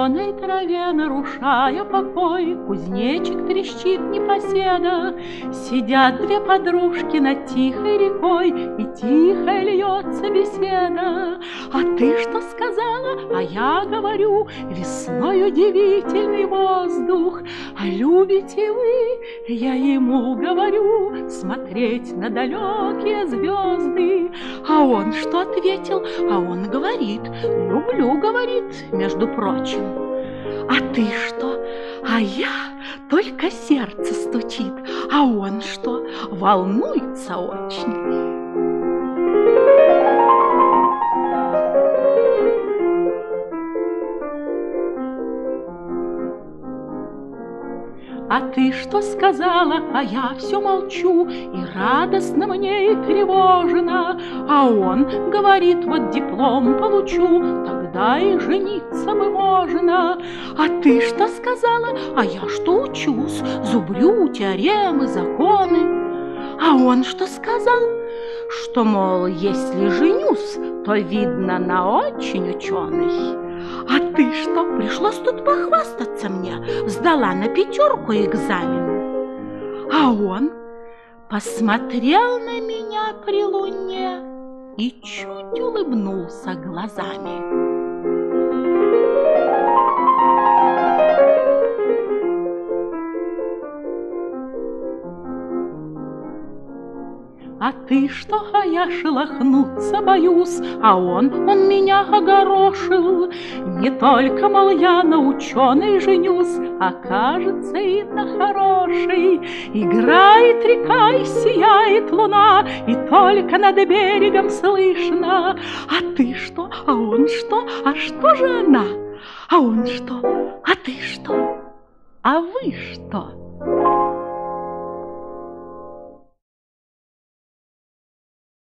зеленой траве, нарушая покой, кузнечик трещит непоседа. Сидят две подружки над тихой рекой, и тихо льется беседа. А ты что сказала? А я говорю: весной удивительный воздух. А любите вы? Я ему говорю: смотреть на далекие звезды. А он что ответил? А он говорит: люблю, говорит, между прочим. А ты что? А я только сердце стучит. А он что? Волнуется очень. А ты что сказала? А я все молчу, и радостно мне, и тревожно. А он говорит: вот диплом получу, тогда и жениться бы можно. А ты что сказала? А я что учусь, зубрю теоремы, законы. А он что сказал? Что, мол, если женюсь, то видно на очень ученый. А ты что, пришлось тут похвастаться мне? Сдала на 5 экзамен. А он посмотрел на меня при луне и чуть улыбнулся глазами. А ты что? А я шелохнуться боюсь. А он меня огорошил. Не только, мол, я на ученой женюсь, а кажется и на хорошей. Играет река и сияет луна, и только над берегом слышно. А ты что? А он что? А что же она? А он что? А ты что? А вы что?